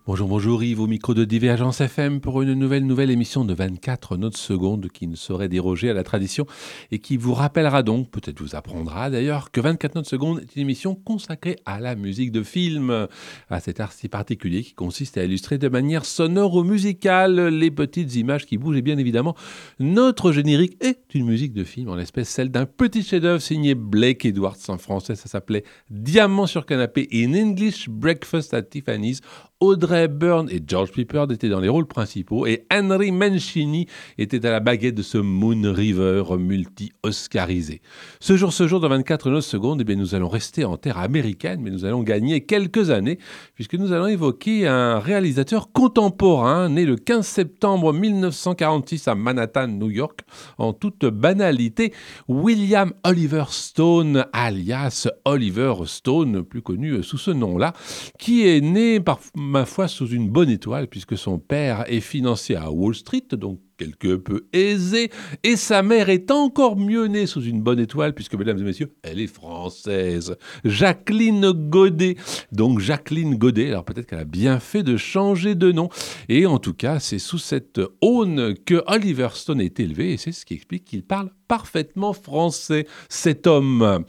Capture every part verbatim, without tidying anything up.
Bonjour, bonjour Yves, au micro de Divergence F M pour une nouvelle, nouvelle émission de vingt-quatre notes secondes qui ne saurait déroger à la tradition et qui vous rappellera donc, peut-être vous apprendra d'ailleurs, que vingt-quatre notes secondes est une émission consacrée à la musique de film, à cet art si particulier qui consiste à illustrer de manière sonore ou musicale les petites images qui bougent et bien évidemment notre générique est une musique de film, en l'espèce celle d'un petit chef-d'œuvre signé Blake Edwards. En français ça s'appelait Diamant sur canapé in English Breakfast at Tiffany's. Audrey Hepburn et George Peppard étaient dans les rôles principaux et Henry Mancini était à la baguette de ce Moon River multi-oscarisé. Ce jour, ce jour, dans vingt-quatre notes secondes, eh bien, nous allons rester en terre américaine, mais nous allons gagner quelques années puisque nous allons évoquer un réalisateur contemporain né le quinze septembre mille neuf cent quarante-six à Manhattan, New York, en toute banalité, William Oliver Stone, alias Oliver Stone, plus connu sous ce nom-là, qui est né par ma foi sous une bonne étoile puisque son père est financier à Wall Street, donc quelque peu aisé, et sa mère est encore mieux née sous une bonne étoile puisque, mesdames et messieurs, elle est française. Jacqueline Godet. Donc Jacqueline Godet, alors peut-être qu'elle a bien fait de changer de nom. Et en tout cas, c'est sous cette aune que Oliver Stone est élevé et c'est ce qui explique qu'il parle parfaitement français, cet homme.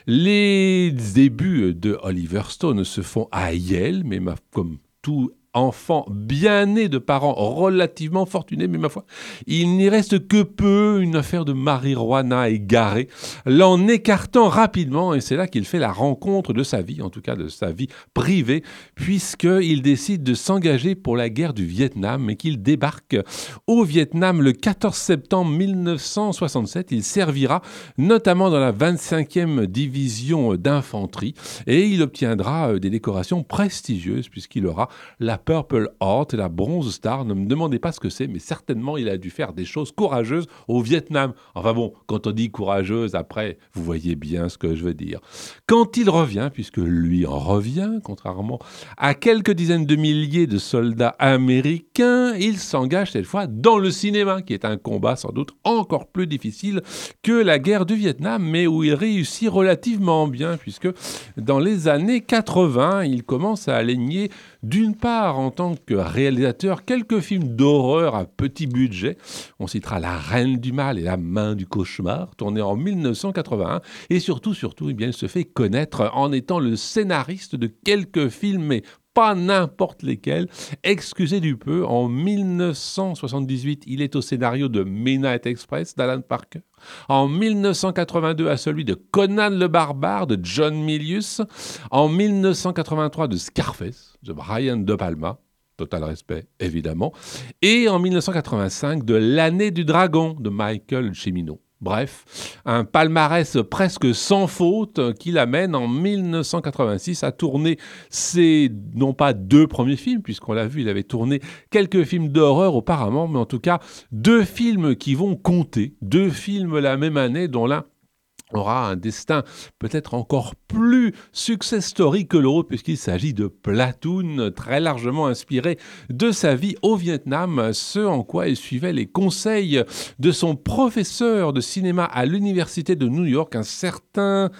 Les débuts de Oliver Stone se font à Yale, mais ma, comme tout enfant bien né de parents relativement fortunés, mais ma foi, il n'y reste que peu une affaire de marijuana égarée, l'en écartant rapidement, et c'est là qu'il fait la rencontre de sa vie, en tout cas de sa vie privée, puisqu'il décide de s'engager pour la guerre du Vietnam et qu'il débarque au Vietnam le quatorze septembre mille neuf cent soixante-sept. Il servira notamment dans la vingt-cinquième division d'infanterie et il obtiendra des décorations prestigieuses puisqu'il aura la Purple Heart et la Bronze Star. Ne me demandez pas ce que c'est, mais certainement il a dû faire des choses courageuses au Vietnam. Enfin bon, quand on dit courageuse, après, vous voyez bien ce que je veux dire. Quand il revient, puisque lui en revient, contrairement à quelques dizaines de milliers de soldats américains, il s'engage cette fois dans le cinéma, qui est un combat sans doute encore plus difficile que la guerre du Vietnam, mais où il réussit relativement bien, puisque dans les années quatre-vingts, il commence à aligner d'une part en tant que réalisateur quelques films d'horreur à petit budget. On citera La Reine du Mal et La Main du Cauchemar, tourné en mille neuf cent quatre-vingt-un. Et surtout, surtout, eh bien, il se fait connaître en étant le scénariste de quelques films, mais pas n'importe lesquels. Excusez du peu, en mille neuf cent soixante-dix-huit, il est au scénario de Midnight Express d'Alan Parker. En mille neuf cent quatre-vingt-deux, à celui de Conan le Barbare de John Milius. En mille neuf cent quatre-vingt-trois, de Scarface de Brian De Palma. Total respect, évidemment. Et en mille neuf cent quatre-vingt-cinq, de L'Année du Dragon de Michael Cimino. Bref, un palmarès presque sans faute qui l'amène en mille neuf cent quatre-vingt-six à tourner ses, non pas deux premiers films, puisqu'on l'a vu, il avait tourné quelques films d'horreur auparavant, mais en tout cas deux films qui vont compter, deux films la même année, dont l'un aura un destin peut-être encore plus success story que l'autre, puisqu'il s'agit de Platoon, très largement inspiré de sa vie au Vietnam, ce en quoi il suivait les conseils de son professeur de cinéma à l'université de New York, un certain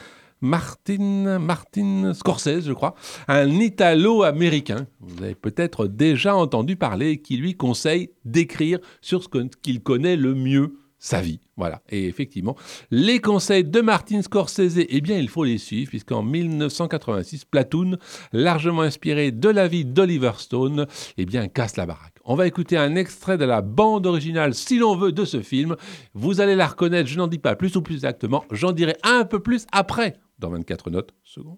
Martin, Martin Scorsese, je crois, un Italo-américain, vous avez peut-être déjà entendu parler, qui lui conseille d'écrire sur ce qu'il connaît le mieux, sa vie. Voilà. Et effectivement, les conseils de Martin Scorsese, eh bien, il faut les suivre, puisqu'en mille neuf cent quatre-vingt-six, Platoon, largement inspiré de la vie d'Oliver Stone, eh bien, casse la baraque. On va écouter un extrait de la bande originale, si l'on veut, de ce film. Vous allez la reconnaître, je n'en dis pas plus ou plus exactement, j'en dirai un peu plus après, dans vingt-quatre notes secondes.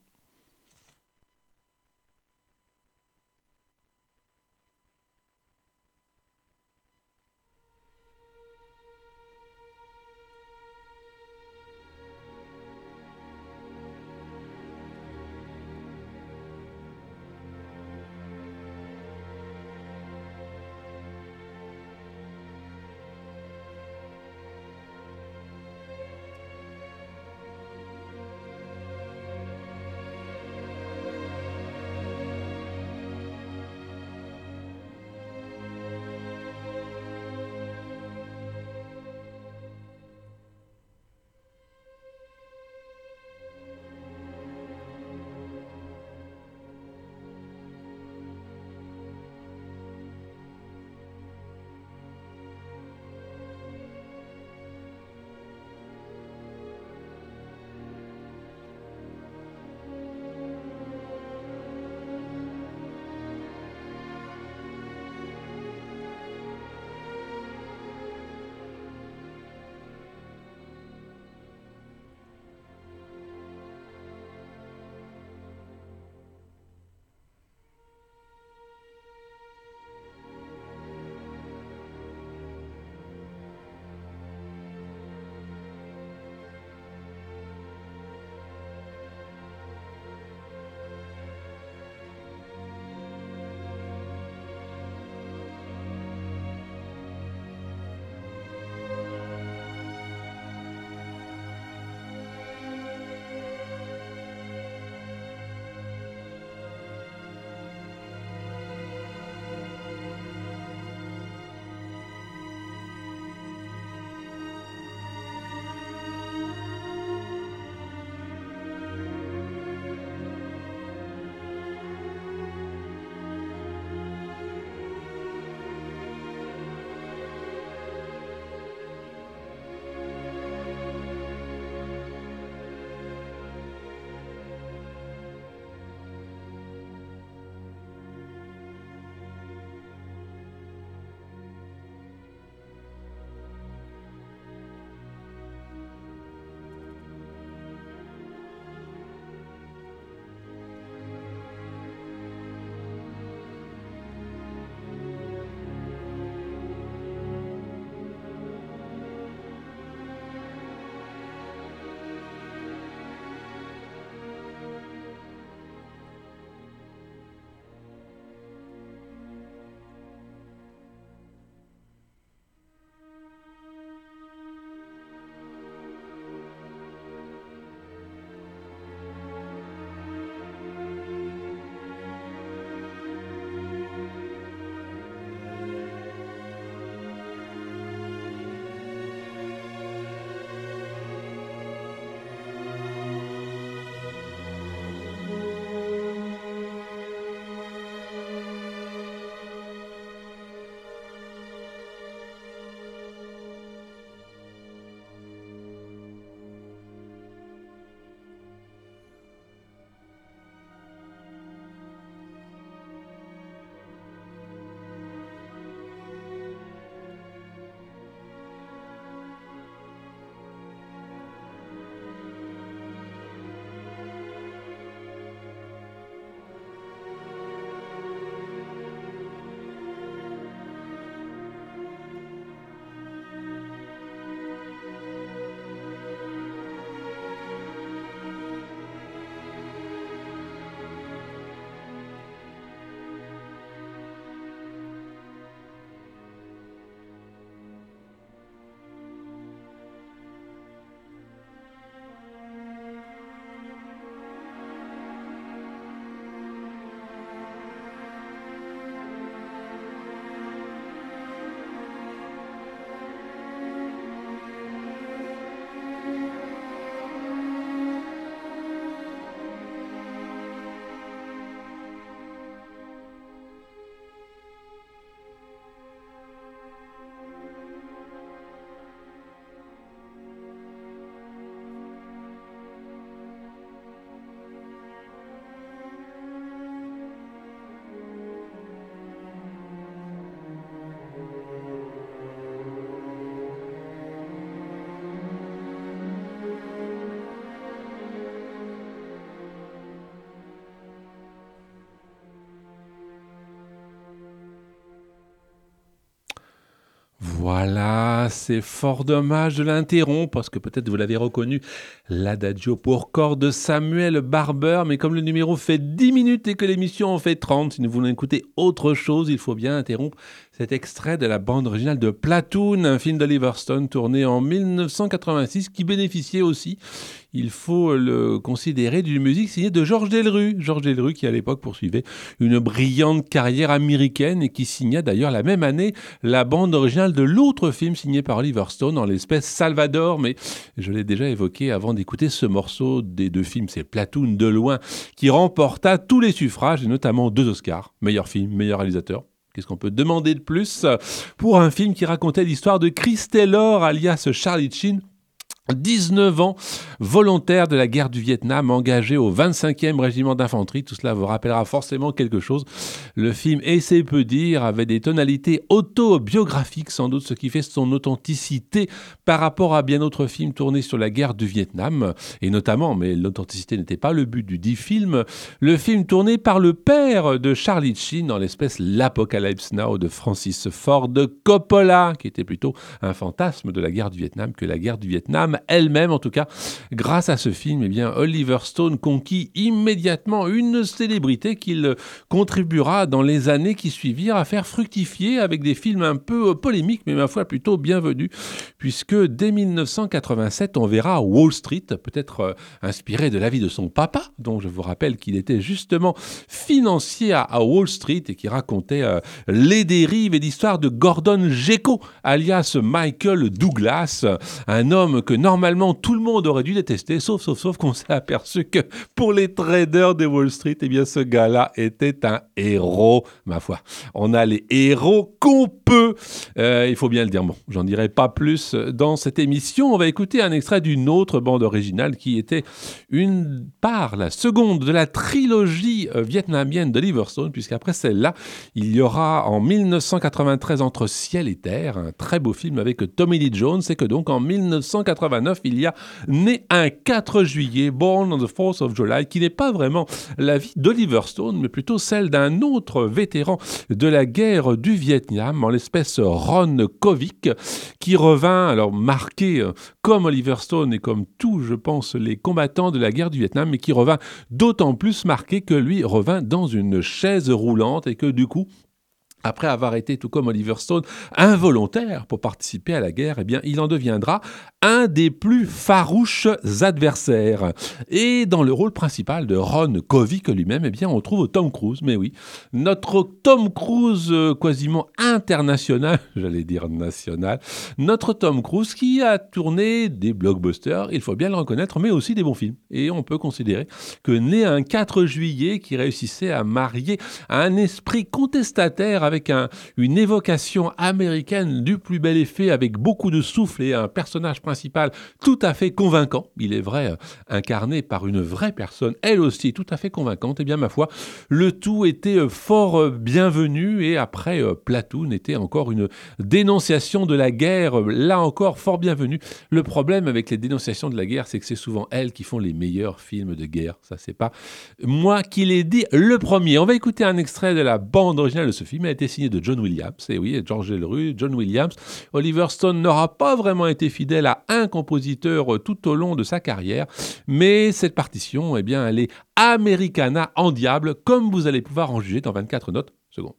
Voilà, c'est fort dommage de l'interrompre parce que peut-être vous l'avez reconnu, l'Adagio pour corps de Samuel Barber, mais comme le numéro fait dix minutes et que l'émission en fait trente, si nous voulons écouter autre chose, il faut bien interrompre cet extrait de la bande originale de Platoon, un film d'Oliver Stone tourné en dix-neuf cent quatre-vingt-six qui bénéficiait aussi, il faut le considérer, d'une musique signée de Georges Delerue. Georges Delerue qui à l'époque poursuivait une brillante carrière américaine et qui signa d'ailleurs la même année la bande originale de l'autre film signé par Oliver Stone, en l'espèce Salvador, mais je l'ai déjà évoqué avant d'écouter ce morceau des deux films, c'est Platoon de loin, qui remporta tous les suffrages et notamment deux Oscars, meilleur film, meilleur réalisateur. Qu'est-ce qu'on peut demander de plus pour un film qui racontait l'histoire de Chris Taylor, alias Charlie Sheen, dix-neuf ans, volontaire de la guerre du Vietnam, engagé au vingt-cinquième régiment d'infanterie. Tout cela vous rappellera forcément quelque chose. Le film, et c'est peu dire, avait des tonalités autobiographiques, sans doute, ce qui fait son authenticité par rapport à bien d'autres films tournés sur la guerre du Vietnam. Et notamment, mais l'authenticité n'était pas le but du dit film, le film tourné par le père de Charlie Sheen, dans l'espèce L'Apocalypse Now de Francis Ford Coppola, qui était plutôt un fantasme de la guerre du Vietnam que la guerre du Vietnam elle-même. En tout cas, grâce à ce film, eh bien, Oliver Stone conquit immédiatement une célébrité qu'il contribuera dans les années qui suivirent à faire fructifier avec des films un peu polémiques, mais ma foi plutôt bienvenus, puisque dès dix-neuf cent quatre-vingt-sept, on verra Wall Street, peut-être euh, inspiré de la vie de son papa, dont je vous rappelle qu'il était justement financier à, à Wall Street et qui racontait euh, les dérives et l'histoire de Gordon Gekko, alias Michael Douglas, un homme que normalement tout le monde aurait dû détester, sauf, sauf, sauf qu'on s'est aperçu que pour les traders de Wall Street, eh bien ce gars-là était un héros, ma foi. On a les héros qu'on peut, euh, il faut bien le dire. Bon, j'en dirai pas plus dans cette émission. On va écouter un extrait d'une autre bande originale qui était une part, la seconde de la trilogie euh, vietnamienne d'Oliver Stone, puisqu'après celle-là, il y aura en dix-neuf cent quatre-vingt-treize Entre ciel et terre, un très beau film avec Tommy Lee Jones, et que donc en dix-neuf cent quatre-vingt-neuf, il y a né un quatre juillet, Born on the fourth of July, qui n'est pas vraiment la vie d'Oliver Stone, mais plutôt celle d'un autre vétéran de la guerre du Vietnam, en l'espèce Ron Kovic, qui revint, alors marqué comme Oliver Stone et comme tous, je pense, les combattants de la guerre du Vietnam, mais qui revint d'autant plus marqué que lui revint dans une chaise roulante et que du coup, après avoir été, tout comme Oliver Stone, involontaire pour participer à la guerre, eh bien, il en deviendra un des plus farouches adversaires. Et dans le rôle principal de Ron Kovic lui-même, eh bien, on trouve Tom Cruise. Mais oui, notre Tom Cruise euh, quasiment international, j'allais dire national, notre Tom Cruise qui a tourné des blockbusters, il faut bien le reconnaître, mais aussi des bons films. Et on peut considérer que né un quatre juillet, qui réussissait à marier un esprit contestataire avec un, une évocation américaine du plus bel effet, avec beaucoup de souffle et un personnage principal tout à fait convaincant, il est vrai, incarné par une vraie personne, elle aussi tout à fait convaincante, et bien ma foi, le tout était fort bienvenu, et après Platoon était encore une dénonciation de la guerre, là encore fort bienvenue. Le problème avec les dénonciations de la guerre, c'est que c'est souvent elles qui font les meilleurs films de guerre, ça c'est pas moi qui l'ai dit le premier. On va écouter un extrait de la bande originale de ce film, elle a été signée de John Williams, et oui, George Delerue, John Williams. Oliver Stone n'aura pas vraiment été fidèle à un compositeur tout au long de sa carrière, mais cette partition, eh bien, elle est Americana en diable, comme vous allez pouvoir en juger dans vingt-quatre notes secondes.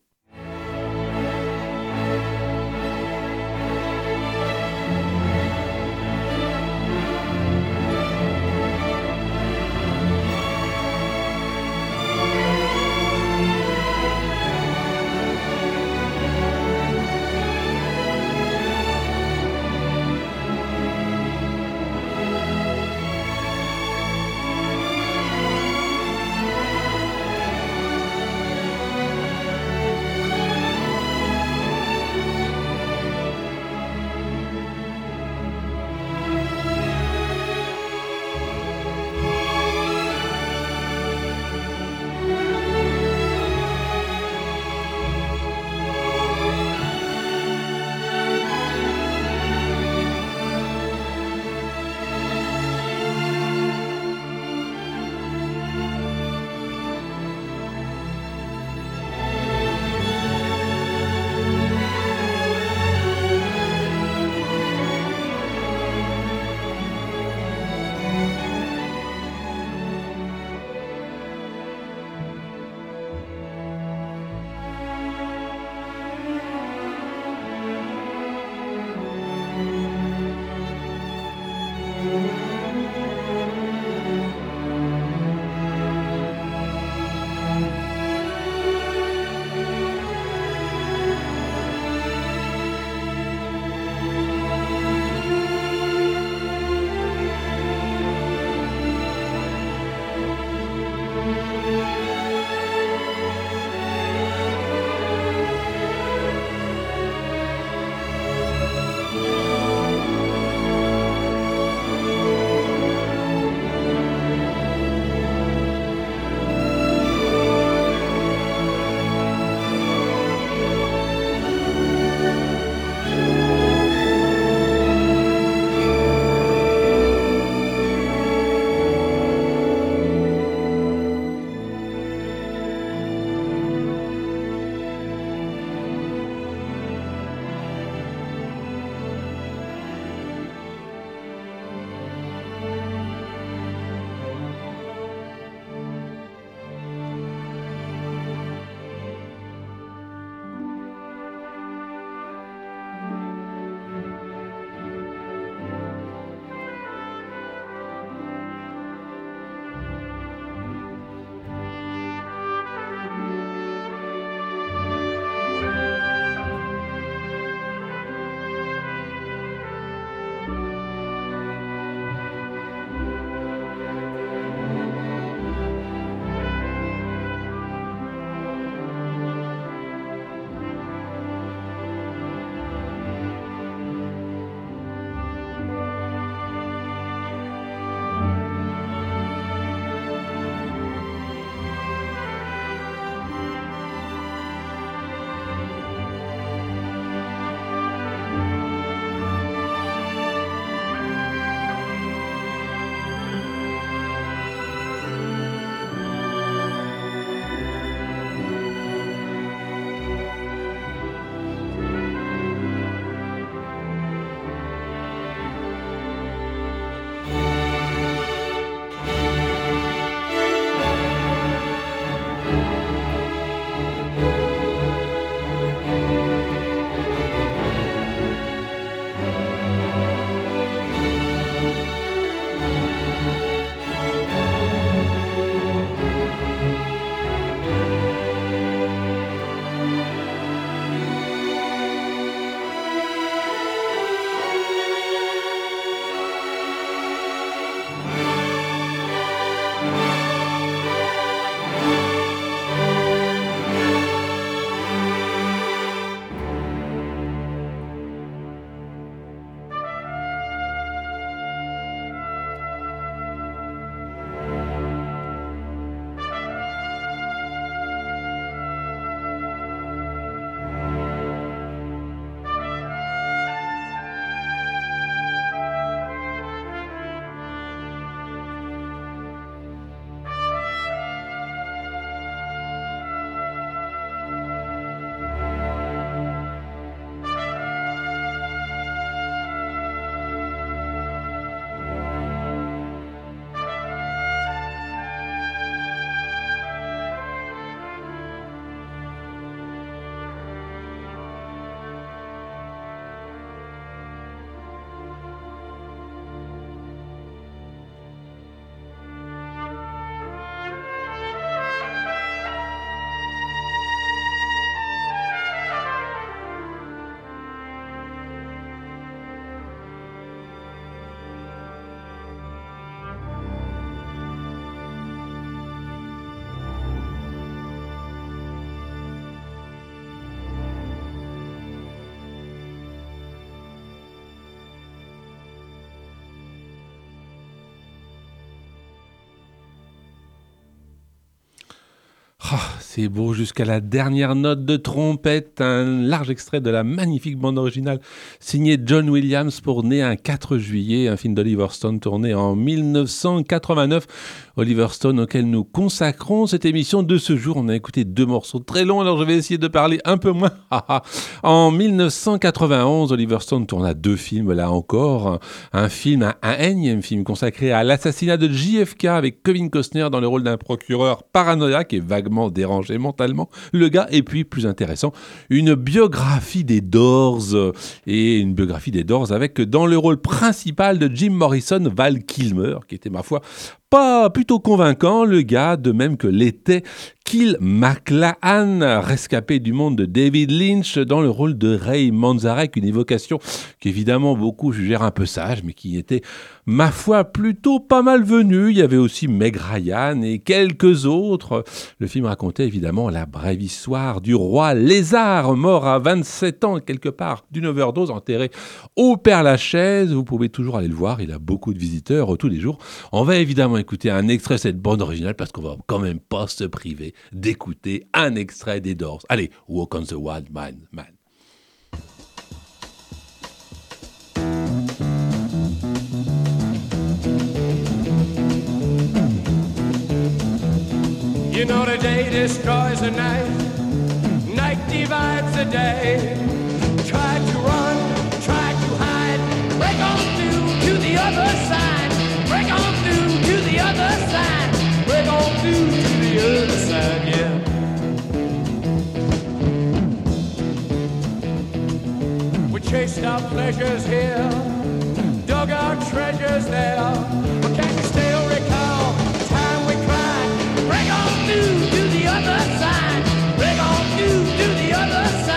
Ah, c'est beau jusqu'à la dernière note de trompette, un large extrait de la magnifique bande originale signée John Williams pour Né un quatre juillet, un film d'Oliver Stone tourné en mille neuf cent quatre-vingt-neuf. Oliver Stone auquel nous consacrons cette émission de ce jour. On a écouté deux morceaux très longs, alors je vais essayer de parler un peu moins. En mille neuf cent quatre-vingt-onze, Oliver Stone tourna deux films, là encore. Un film, un, un énième film consacré à l'assassinat de J F K avec Kevin Costner dans le rôle d'un procureur paranoïaque et vaguement dérangé mentalement, le gars. Et puis, plus intéressant, une biographie des Doors, euh, et une biographie des Doors avec dans le rôle principal de Jim Morrison, Val Kilmer, qui était, ma foi, pas plutôt convaincant, le gars, de même que l'était Kill MacLachlan, rescapé du monde de David Lynch, dans le rôle de Ray Manzarek, une évocation qu'évidemment beaucoup jugèrent un peu sage, mais qui était, ma foi, plutôt pas mal venue. Il y avait aussi Meg Ryan et quelques autres. Le film racontait évidemment la brève histoire du roi lézard, mort à vingt-sept ans quelque part d'une overdose, enterré au Père-Lachaise. Vous pouvez toujours aller le voir, il a beaucoup de visiteurs tous les jours. On va évidemment écouter un extrait de cette bande originale parce qu'on va quand même pas se priver d'écouter un extrait des Doors. Allez, Walk on the Wild Man. Man. You know the day destroys the night, night divides the day. Try to run, try to hide, break on through to the other side, break on through to the other side, break on through to the other side, yeah. We chased our pleasures here, dug our treasures there, but can you still recall the time we cried? Break on through to the other side, break on through to the other side.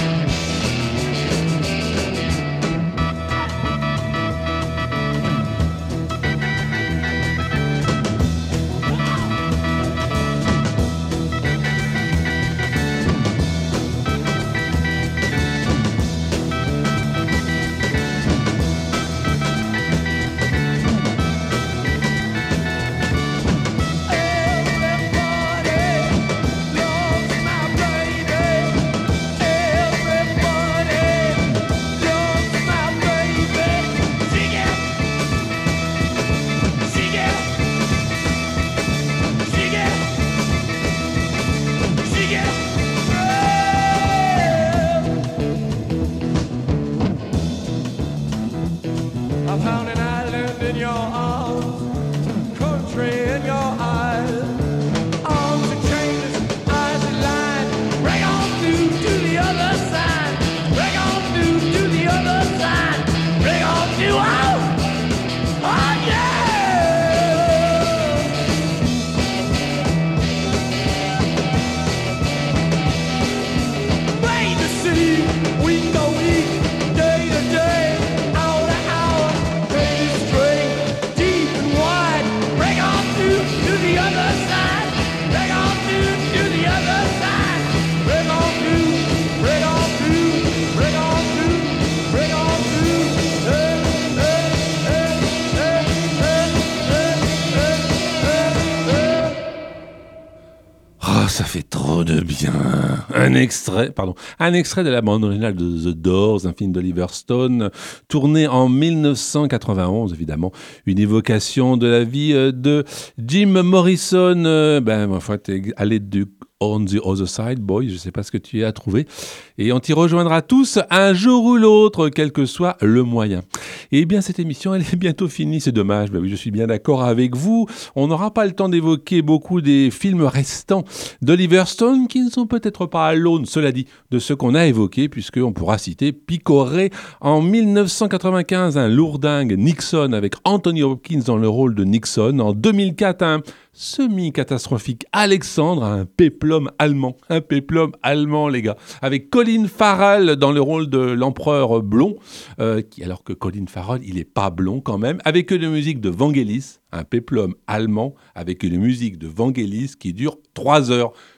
Ça fait trop de bien. Un extrait, pardon, un extrait de la bande originale de The Doors, un film d'Oliver Stone, tourné en mille neuf cent quatre-vingt-onze, évidemment. Une évocation de la vie de Jim Morrison. Ben, ma foi, t'es allé du On the Other Side, boy, je ne sais pas ce que tu y as trouvé. Et on t'y rejoindra tous un jour ou l'autre, quel que soit le moyen. Et bien, cette émission, elle est bientôt finie, c'est dommage. Ben oui, je suis bien d'accord avec vous. On n'aura pas le temps d'évoquer beaucoup des films restants d'Oliver Stone, qui ne sont peut-être pas à l'aune, cela dit, de ceux qu'on a évoqués, puisqu'on pourra citer Picoré en mille neuf cent quatre-vingt-quinze, un lourdingue Nixon avec Anthony Hopkins dans le rôle de Nixon. En deux mille quatre, un semi-catastrophique Alexandre, un péplum allemand, un péplum allemand les gars, avec Colin Farrell dans le rôle de l'empereur blond, euh, qui, alors que Colin Farrell il est pas blond quand même, avec une musique de Vangelis, un péplum allemand avec une musique de Vangelis qui dure trois heures.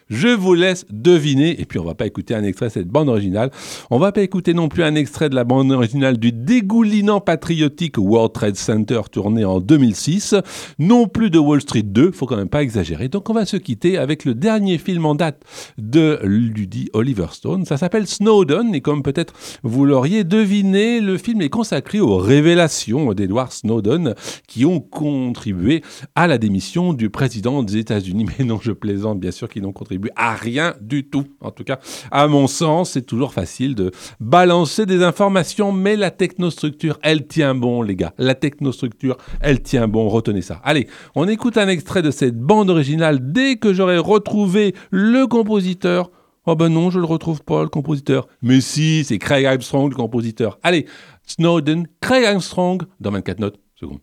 Je vous laisse deviner. Et puis, on va pas écouter un extrait de cette bande originale. On va pas écouter non plus un extrait de la bande originale du dégoulinant patriotique World Trade Center tourné en deux mille six. Non plus de Wall Street deux. Faut quand même pas exagérer. Donc, on va se quitter avec le dernier film en date de Ludie Oliver Stone. Ça s'appelle Snowden. Et comme peut-être vous l'auriez deviné, le film est consacré aux révélations d'Edward Snowden qui ont contribué à la démission du président des États-Unis. Mais non, je plaisante, bien sûr qu'ils n'ont contribué à rien du tout. En tout cas, à mon sens, c'est toujours facile de balancer des informations, mais la technostructure, elle tient bon, les gars. La technostructure, elle tient bon, retenez ça. Allez, on écoute un extrait de cette bande originale dès que j'aurai retrouvé le compositeur. Oh ben non, je le retrouve pas, le compositeur. Mais si, c'est Craig Armstrong, le compositeur. Allez, Snowden, Craig Armstrong, dans vingt-quatre notes secondes.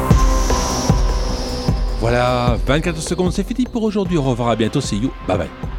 Voilà, vingt-quatre secondes, c'est fini pour aujourd'hui. Au revoir, à bientôt, see you, bye bye.